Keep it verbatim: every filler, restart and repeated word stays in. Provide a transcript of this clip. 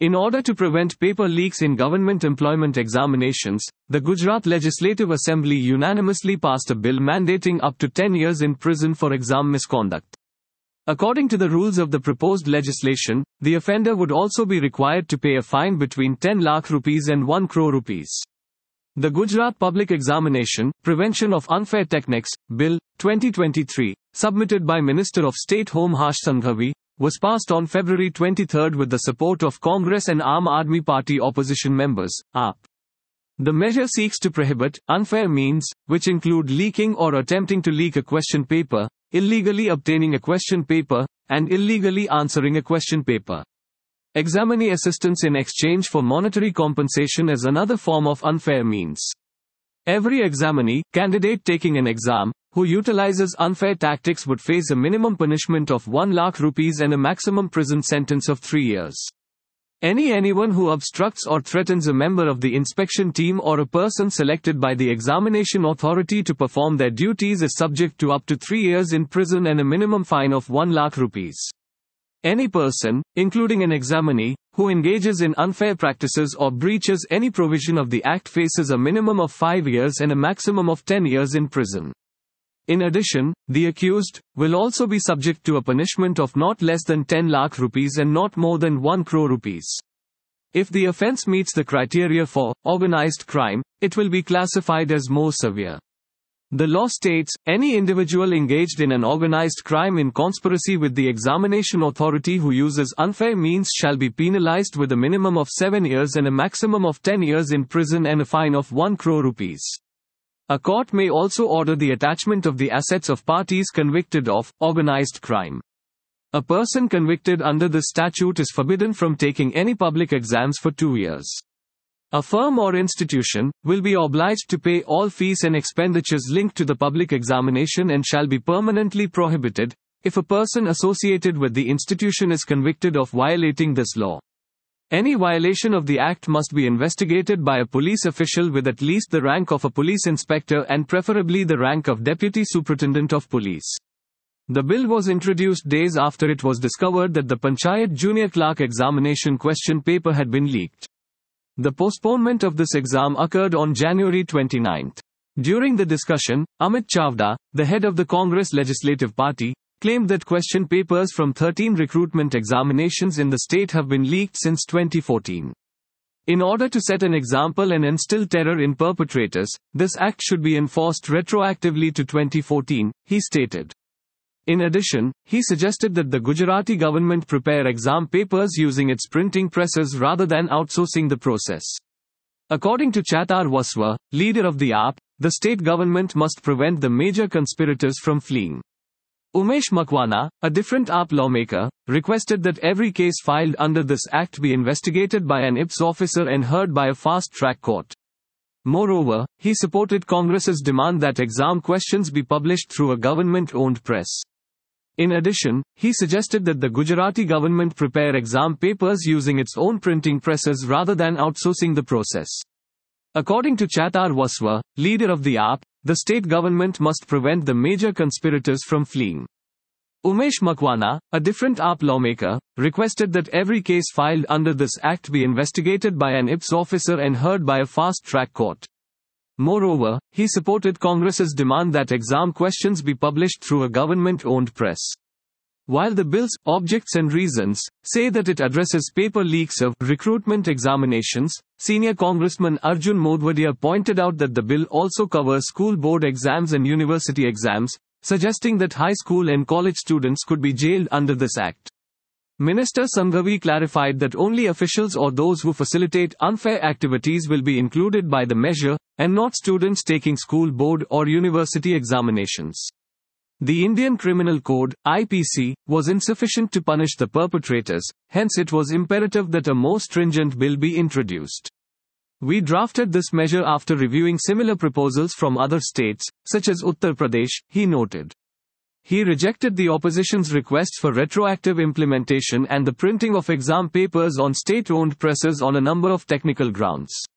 In order to prevent paper leaks in government employment examinations, the Gujarat Legislative Assembly unanimously passed a bill mandating up to ten years in prison for exam misconduct. According to the rules of the proposed legislation, the offender would also be required to pay a fine between ten lakh rupees and one crore rupees. The Gujarat Public Examination, Prevention of Unfair Techniques, Bill, twenty twenty-three, submitted by Minister of State Home Harsh Sanghvi, was passed on February twenty-third with the support of Congress and Aam Aadmi Party opposition members, A P. The measure seeks to prohibit unfair means, which include leaking or attempting to leak a question paper, illegally obtaining a question paper, and illegally answering a question paper. Examinee assistance in exchange for monetary compensation is another form of unfair means. Every examinee, candidate taking an exam, who utilizes unfair tactics would face a minimum punishment of one lakh rupees and a maximum prison sentence of three years. Any anyone who obstructs or threatens a member of the inspection team or a person selected by the examination authority to perform their duties is subject to up to three years in prison and a minimum fine of one lakh rupees. Any person, including an examinee, who engages in unfair practices or breaches any provision of the Act faces a minimum of five years and a maximum of ten years in prison. In addition, the accused will also be subject to a punishment of not less than ten lakh rupees and not more than one crore rupees. If the offense meets the criteria for organized crime, it will be classified as more severe. The law states, any individual engaged in an organized crime in conspiracy with the examination authority who uses unfair means shall be penalized with a minimum of seven years and a maximum of ten years in prison and a fine of one crore rupees. A court may also order the attachment of the assets of parties convicted of organized crime. A person convicted under this statute is forbidden from taking any public exams for two years. A firm or institution will be obliged to pay all fees and expenditures linked to the public examination and shall be permanently prohibited if a person associated with the institution is convicted of violating this law. Any violation of the Act must be investigated by a police official with at least the rank of a police inspector and preferably the rank of Deputy Superintendent of Police. The bill was introduced days after it was discovered that the Panchayat Junior Clerk examination question paper had been leaked. The postponement of this exam occurred on January twenty-ninth. During the discussion, Amit Chavda, the head of the Congress Legislative Party, claimed that question papers from thirteen recruitment examinations in the state have been leaked since twenty fourteen. In order to set an example and instill terror in perpetrators, this act should be enforced retroactively to twenty fourteen, he stated. In addition, he suggested that the Gujarati government prepare exam papers using its printing presses rather than outsourcing the process. According to Chatar Waswa, leader of the A P, the state government must prevent the major conspirators from fleeing. Umesh Makwana, a different A P lawmaker, requested that every case filed under this act be investigated by an I P S officer and heard by a fast-track court. Moreover, he supported Congress's demand that exam questions be published through a government-owned press. In addition, he suggested that the Gujarati government prepare exam papers using its own printing presses rather than outsourcing the process. According to Chatar Waswa, leader of the A P, the state government must prevent the major conspirators from fleeing. Umesh Makwana, a different A P lawmaker, requested that every case filed under this act be investigated by an I P S officer and heard by a fast-track court. Moreover, he supported Congress's demand that exam questions be published through a government-owned press. While the bill's objects and reasons say that it addresses paper leaks of recruitment examinations, senior Congressman Arjun Modwadia pointed out that the bill also covers school board exams and university exams, suggesting that high school and college students could be jailed under this act. Minister Sanghvi clarified that only officials or those who facilitate unfair activities will be included by the measure, and not students taking school board or university examinations. The Indian Criminal Code, I P C, was insufficient to punish the perpetrators, hence it was imperative that a more stringent bill be introduced. We drafted this measure after reviewing similar proposals from other states, such as Uttar Pradesh, he noted. He rejected the opposition's requests for retroactive implementation and the printing of exam papers on state-owned presses on a number of technical grounds.